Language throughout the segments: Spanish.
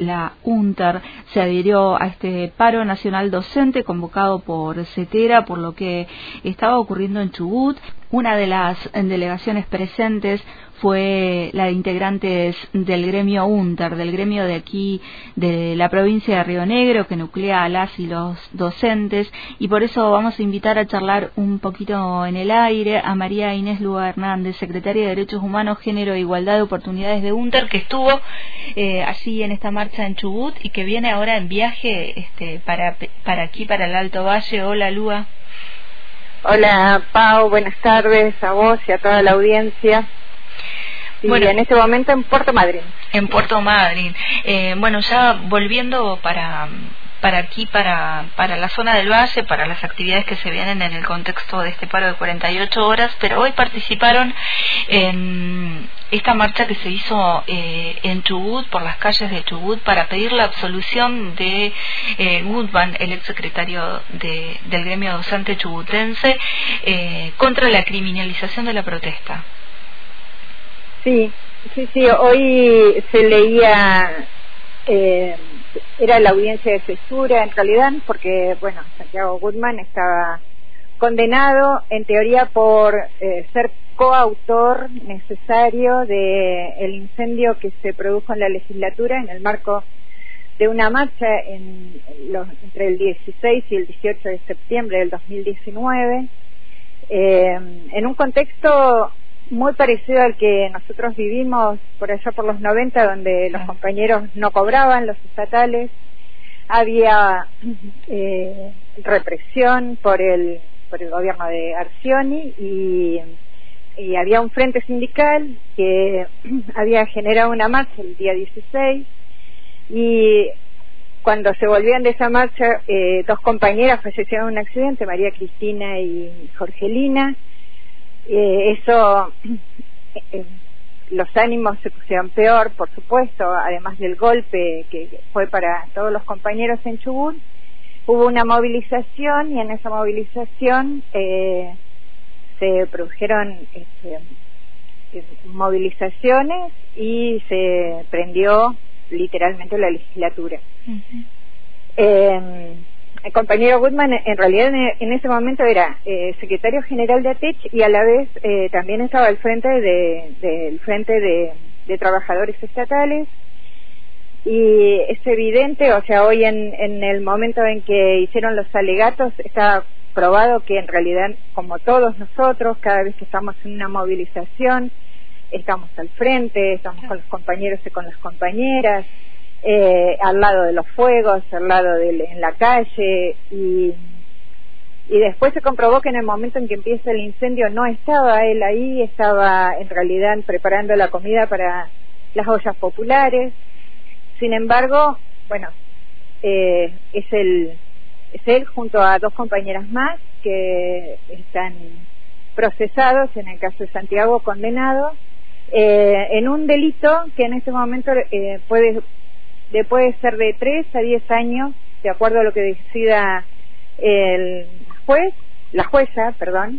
la UNTER se adhirió a este paro nacional docente convocado por CETERA por lo que estaba ocurriendo en Chubut. Una de las delegaciones presentes fue la de integrantes del gremio UNTER, del gremio de aquí de la provincia de Río Negro, que nuclea a las y los docentes, y por eso vamos a invitar a charlar un poquito en el aire a María Inés Luga Hernández, secretaria de Derechos Humanos, Género e Igualdad de Oportunidades de UNTER, que estuvo allí en esta marcha en Chubut y que viene ahora en viaje para aquí, para el Alto Valle. Hola, Luga. Hola, Pau, buenas tardes a vos y a toda la audiencia. Y bueno, en este momento en Puerto Madryn. En Puerto Madryn. Bueno, ya volviendo para aquí, para la zona del Valle, para las actividades que se vienen en el contexto de este paro de 48 horas, pero hoy participaron en esta marcha que se hizo en Chubut, por las calles de Chubut, para pedir la absolución de Gutman, el exsecretario del gremio docente chubutense, contra la criminalización de la protesta. Sí, hoy se leía, era la audiencia de censura en realidad, porque, bueno, Santiago Gutman estaba condenado en teoría por ser coautor necesario del incendio que se produjo en la legislatura en el marco de una marcha entre el 16 y el 18 de septiembre del 2019, en un contexto muy parecido al que nosotros vivimos por allá por los 90, donde los compañeros no cobraban, los estatales, había represión por el gobierno de Arcioni y había un frente sindical que había generado una marcha el día 16, y cuando se volvían de esa marcha, dos compañeras fallecieron en un accidente, María Cristina y Jorgelina. Los ánimos se pusieron peor, por supuesto, además del golpe que fue para todos los compañeros en Chubut. Hubo una movilización y en esa movilización se produjeron movilizaciones y se prendió literalmente la legislatura. El compañero Gutman en realidad en ese momento era secretario general de ATECH y a la vez también estaba al frente del frente de trabajadores estatales, y es evidente, o sea, hoy en el momento en que hicieron los alegatos está probado que en realidad, como todos nosotros, cada vez que estamos en una movilización estamos al frente, estamos con los compañeros y con las compañeras, al lado de los fuegos, al lado en la calle, y después se comprobó que en el momento en que empieza el incendio no estaba él ahí, estaba en realidad preparando la comida para las ollas populares. Sin embargo, bueno, es él junto a dos compañeras más que están procesados, en el caso de Santiago condenado, en un delito que en este momento puede ser de 3 a 10 años, de acuerdo a lo que decida la jueza,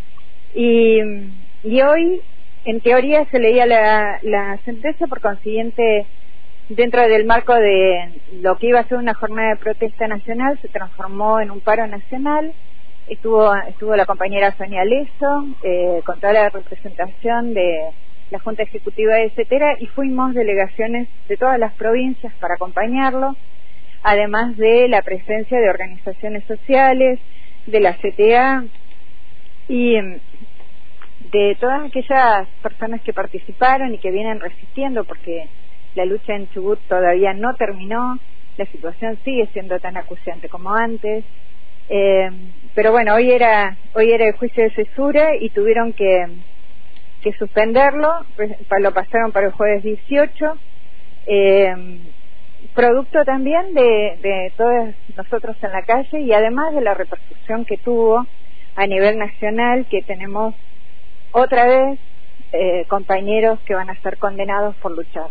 y hoy, en teoría, se leía la sentencia, por consiguiente, dentro del marco de lo que iba a ser una jornada de protesta nacional, se transformó en un paro nacional. Estuvo la compañera Sonia Leso, con toda la representación de la Junta Ejecutiva de CETERA, y fuimos delegaciones de todas las provincias para acompañarlo, además de la presencia de organizaciones sociales, de la CTA y de todas aquellas personas que participaron y que vienen resistiendo, porque la lucha en Chubut todavía no terminó, la situación sigue siendo tan acuciante como antes, pero bueno, hoy era el juicio de censura y tuvieron que suspenderlo, lo pasaron para el jueves 18, producto también de todos nosotros en la calle, y además de la repercusión que tuvo a nivel nacional, que tenemos otra vez compañeros que van a ser condenados por luchar.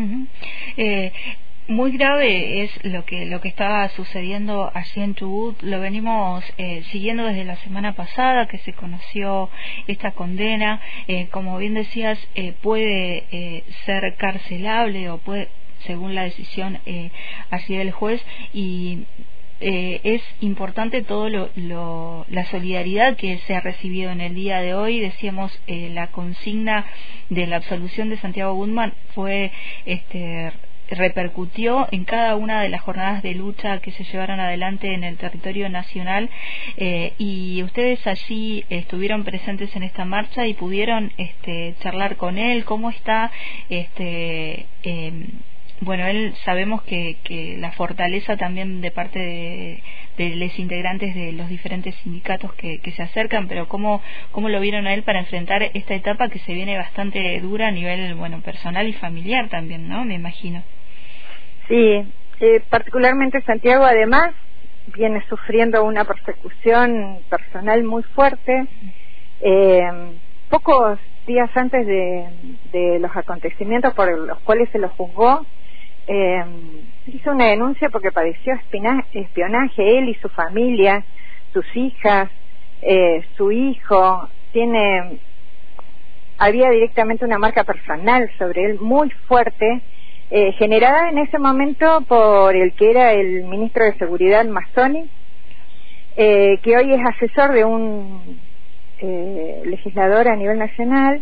Muy grave es lo que está sucediendo allí en Chubut. Lo venimos siguiendo desde la semana pasada que se conoció esta condena. Como bien decías, puede ser carcelable o según la decisión allí del juez, y es importante la solidaridad que se ha recibido en el día de hoy. Decíamos, la consigna de la absolución de Santiago Gutman repercutió en cada una de las jornadas de lucha que se llevaron adelante en el territorio nacional, y ustedes allí estuvieron presentes en esta marcha y pudieron charlar con él. ¿Cómo está? Bueno, él sabemos que la fortaleza también de parte de los integrantes de los diferentes sindicatos que se acercan, pero ¿cómo lo vieron a él para enfrentar esta etapa que se viene bastante dura a nivel, bueno, personal y familiar también, ¿no? Me imagino. Sí, particularmente Santiago además viene sufriendo una persecución personal muy fuerte. Pocos días antes de los acontecimientos por los cuales se lo juzgó, hizo una denuncia porque padeció espionaje, él y su familia, sus hijas, su hijo. Había directamente una marca personal sobre él muy fuerte, generada en ese momento por el que era el ministro de Seguridad, Mazzoni, que hoy es asesor de un legislador a nivel nacional,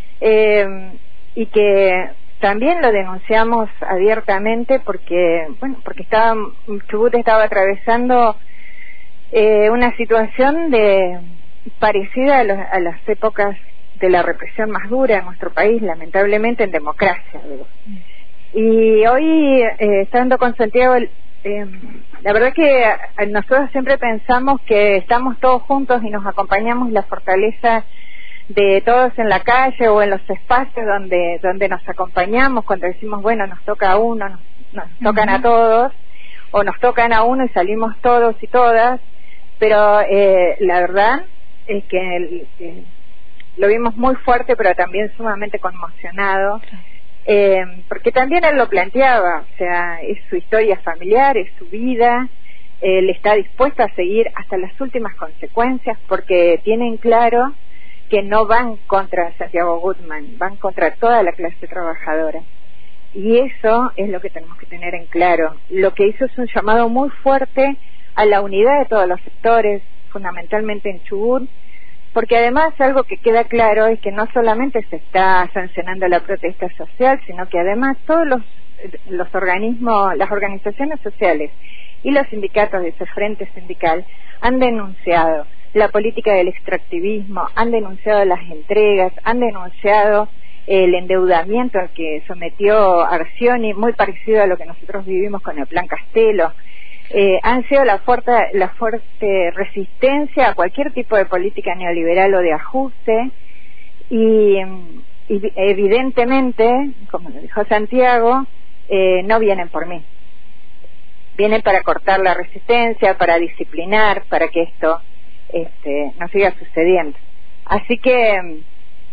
y que también lo denunciamos abiertamente porque Chubut estaba atravesando una situación parecida a las épocas de la represión más dura en nuestro país, lamentablemente en democracia, digo. Y hoy, estando con Santiago, la verdad que nosotros siempre pensamos que estamos todos juntos y nos acompañamos, la fortaleza de todos en la calle o en los espacios donde nos acompañamos, cuando decimos, bueno, nos toca a uno, nos tocan a todos, o nos tocan a uno y salimos todos y todas, pero la verdad es que lo vimos muy fuerte, pero también sumamente conmocionado, porque también él lo planteaba, o sea, es su historia familiar, es su vida, él está dispuesto a seguir hasta las últimas consecuencias, porque tienen claro que no van contra Santiago Gutman, van contra toda la clase trabajadora. Y eso es lo que tenemos que tener en claro. Lo que hizo es un llamado muy fuerte a la unidad de todos los sectores, fundamentalmente en Chubut, porque además algo que queda claro es que no solamente se está sancionando la protesta social, sino que además todos los organismos, las organizaciones sociales y los sindicatos de ese frente sindical han denunciado la política del extractivismo, han denunciado las entregas, han denunciado el endeudamiento al que sometió Arcioni, muy parecido a lo que nosotros vivimos con el Plan Castelo. Han sido la fuerte resistencia a cualquier tipo de política neoliberal o de ajuste, y evidentemente, como lo dijo Santiago, no vienen por mí. Vienen para cortar la resistencia, para disciplinar, para que esto no siga sucediendo. Así que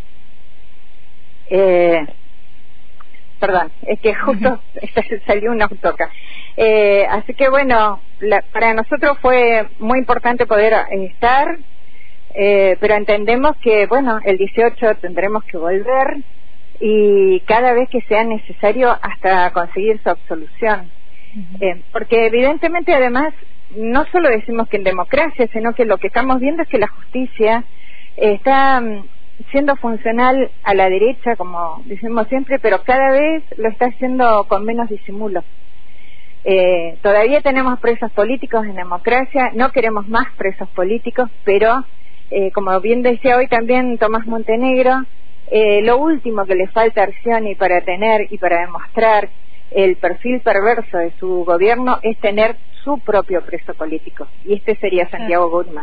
perdón, es que justo salió una autoca. Así que bueno, para nosotros fue muy importante poder estar, pero entendemos que bueno, el 18 tendremos que volver, y cada vez que sea necesario hasta conseguir su absolución, porque evidentemente además no solo decimos que en democracia, sino que lo que estamos viendo es que la justicia está siendo funcional a la derecha, como decimos siempre, pero cada vez lo está haciendo con menos disimulo. Todavía tenemos presos políticos en democracia, no queremos más presos políticos, pero como bien decía hoy también Tomás Montenegro, lo último que le falta a Arcioni para tener y para demostrar el perfil perverso de su gobierno es tener su propio preso político, y este sería Santiago Gutman.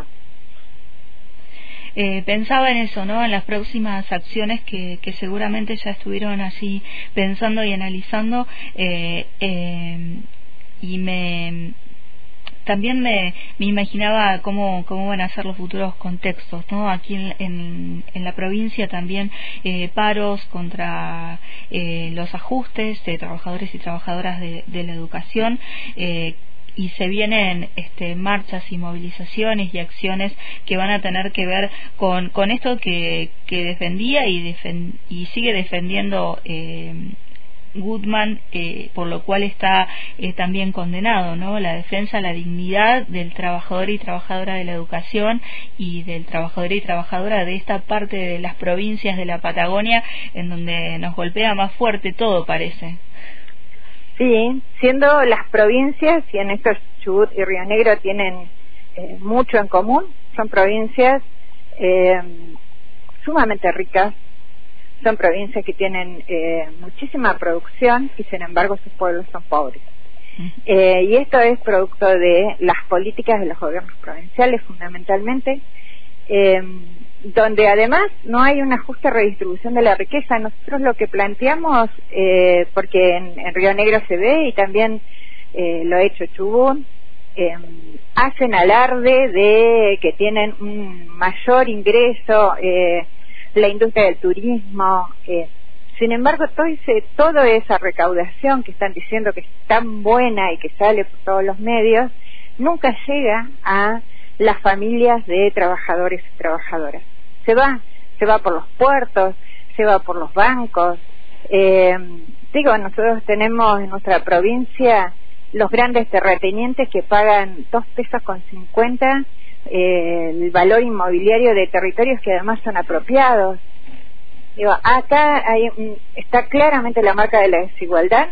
Pensaba en eso, ¿no? En las próximas acciones que seguramente ya estuvieron así pensando y analizando, y también me imaginaba cómo van a ser los futuros contextos, ¿no? Aquí en la provincia también paros contra los ajustes de trabajadores y trabajadoras de la educación, y se vienen marchas y movilizaciones y acciones que van a tener que ver con esto que defendía y sigue defendiendo Goodman, por lo cual está también condenado, ¿no? La defensa, la dignidad del trabajador y trabajadora de la educación y del trabajador y trabajadora de esta parte de las provincias de la Patagonia, en donde nos golpea más fuerte todo, parece. Sí, siendo las provincias, y en esto Chubut y Río Negro tienen mucho en común, son provincias sumamente ricas, son provincias que tienen muchísima producción y sin embargo sus pueblos son pobres. Y esto es producto de las políticas de los gobiernos provinciales fundamentalmente, donde además no hay una justa redistribución de la riqueza. Nosotros lo que planteamos, porque en Río Negro se ve y también lo ha hecho Chubut, hacen alarde de que tienen un mayor ingreso, la industria del turismo, sin embargo toda esa recaudación que están diciendo que es tan buena y que sale por todos los medios, nunca llega a las familias de trabajadores y trabajadoras. Se va por los puertos, se va por los bancos. Nosotros tenemos en nuestra provincia los grandes terratenientes que pagan 2,50 pesos el valor inmobiliario de territorios que además son apropiados. Acá está claramente la marca de la desigualdad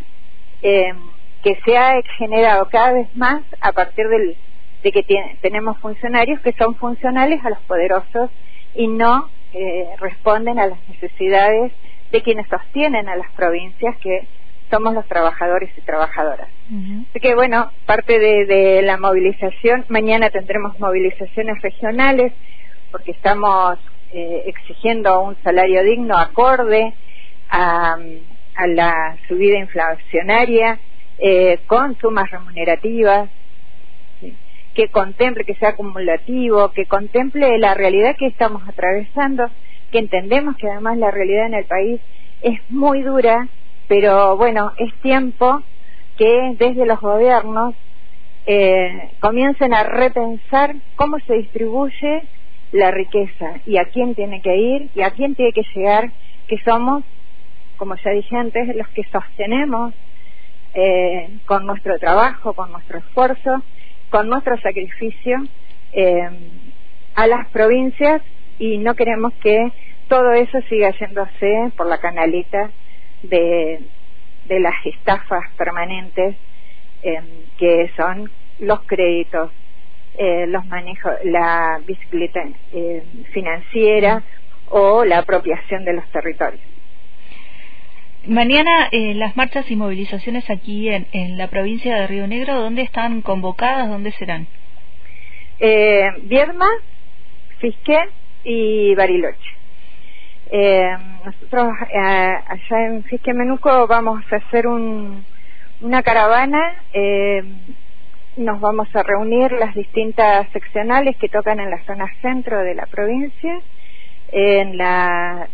que se ha generado cada vez más a partir de que tenemos funcionarios que son funcionales a los poderosos y no responden a las necesidades de quienes sostienen a las provincias, que somos los trabajadores y trabajadoras. Así que bueno, parte de la movilización, mañana tendremos movilizaciones regionales porque estamos exigiendo un salario digno acorde a la subida inflacionaria, con sumas remunerativas, ¿sí? Que contemple, que sea acumulativo, que contemple la realidad que estamos atravesando, que entendemos que además la realidad en el país es muy dura, pero bueno, es tiempo que desde los gobiernos comiencen a repensar cómo se distribuye la riqueza y a quién tiene que ir y a quién tiene que llegar, que somos, como ya dije antes, los que sostenemos con nuestro trabajo, con nuestro esfuerzo, con nuestro sacrificio a las provincias, y no queremos que todo eso siga yéndose por la canaleta de las estafas permanentes que son los créditos, los manejos, la bicicleta financiera o la apropiación de los territorios. Mañana las marchas y movilizaciones aquí en la provincia de Río Negro, ¿dónde están convocadas? ¿Dónde serán? Viedma, Fisqué y Bariloche. Nosotros allá en Fisqué Menuco vamos a hacer una caravana, nos vamos a reunir las distintas seccionales que tocan en la zona centro de la provincia, en la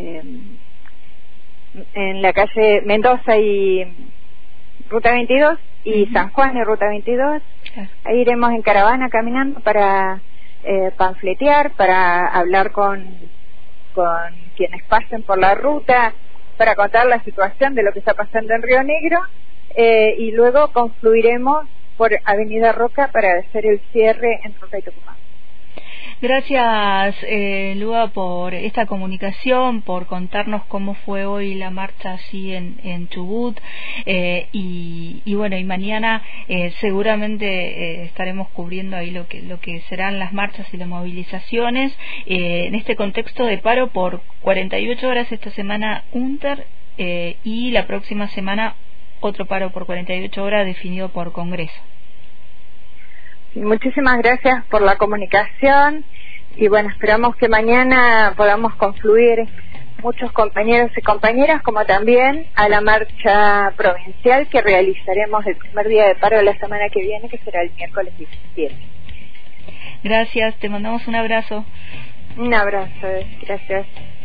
calle Mendoza y Ruta 22 y San Juan y Ruta 22. Ahí iremos en caravana caminando para panfletear, para hablar con quienes pasen por la ruta, para contar la situación de lo que está pasando en Río Negro, y luego confluiremos por Avenida Roca para hacer el cierre en Ruta y Tucumán. Gracias, Lua, por esta comunicación, por contarnos cómo fue hoy la marcha allí en Chubut, y bueno, y mañana seguramente estaremos cubriendo ahí lo que serán las marchas y las movilizaciones en este contexto de paro por 48 horas esta semana UNTER, y la próxima semana otro paro por 48 horas definido por Congreso. Muchísimas gracias por la comunicación y bueno, esperamos que mañana podamos confluir muchos compañeros y compañeras, como también a la marcha provincial que realizaremos el primer día de paro de la semana que viene, que será el miércoles 17. Gracias, te mandamos un abrazo. Un abrazo, gracias.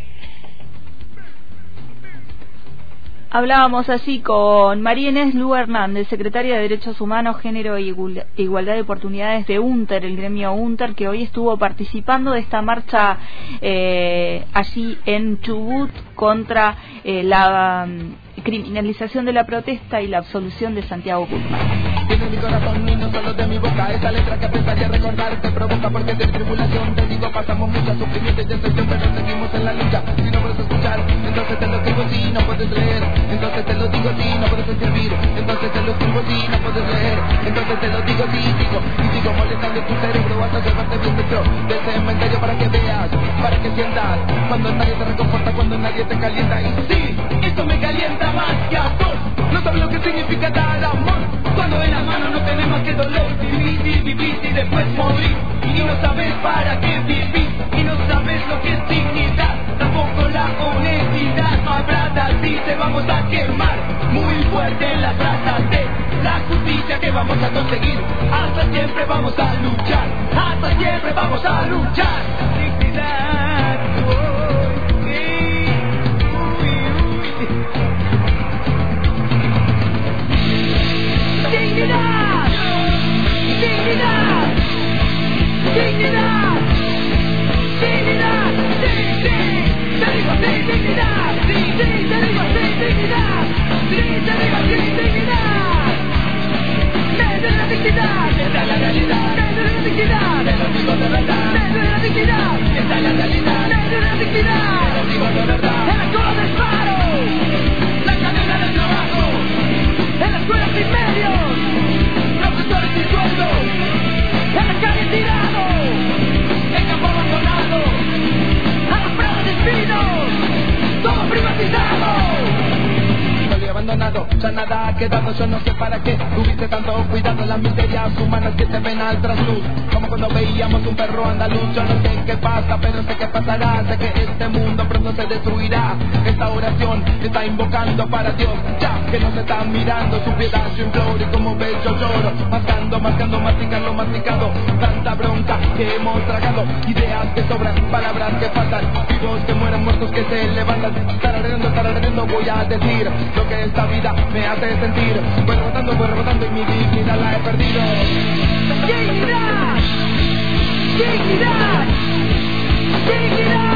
Hablábamos así con María Inés Lua Hernández, secretaria de Derechos Humanos, Género e Igualdad de Oportunidades de UNTER, el gremio UNTER, que hoy estuvo participando de esta marcha allí en Chubut contra criminalización de la protesta y la absolución de Santiago Guzmán. Tienes mi corazón y no solo de mi boca. Esa letra que pensaría recordar te provoca porque de tribulación te digo pasamos muchas sufrimientos y decepción, pero seguimos en la lucha. Si no puedes escuchar, entonces te lo escribo si no puedes leer. Entonces te lo digo si no puedes escribir. Entonces te lo escribo si no puedes leer. Entonces te lo digo si sigo molestando tu cerebro hasta llevarte bien dentro del cementerio para que veas, para que sientas cuando nadie te reconforta, cuando nadie te calienta. Y sí, esto me calienta más que a todos. No sabes lo que significa dar amor. Cuando en la mano no tenemos que dolor. Vivir y después morir. Y no sabes para qué vivir. Y no sabes lo que es dignidad. Tampoco la honestidad. No habrá así, te vamos a quemar. Muy fuerte en las brasas de la justicia que vamos a conseguir. Hasta siempre vamos a luchar. Hasta siempre vamos a luchar. Dignidad. Dignidad, dignidad, dignidad, dignidad, sí, te digo sí, dignidad, sí, te digo sí, dignidad, sí, te digo sí, dignidad, desde la dignidad, esta es la realidad, desde la dignidad, te lo digo de verdad, desde la dignidad, esta es la realidad, desde la dignidad, te lo digo de verdad, en la cola del paro, la cadena del trabajo, en las escuelas sin medios, profesores sin sueldo, en la calle tirado, en campo abandonado, a las pruebas de espinos, todo privatizado. Solo y abandonado, ya nada ha quedado, yo no sé para qué tuviste tanto cuidado, las miserias humanas que se ven al trasluz, como cuando veíamos un perro andaluz. Yo no sé qué pasa, pero sé que pasará, sé que este mundo pronto se destruirá. Esta oración está invocando para Dios, ya que nos están mirando, su piedad yo imploro y como ves yo lloro, mascando, masticado, tanta bronca que hemos tragado, ideas que sobran, palabras que faltan, vivos que mueren, muertos que se levantan, tarareando voy a decir lo que esta vida me hace sentir, voy rebotando y mi dignidad la he perdido. Dignidad, dignidad, dignidad.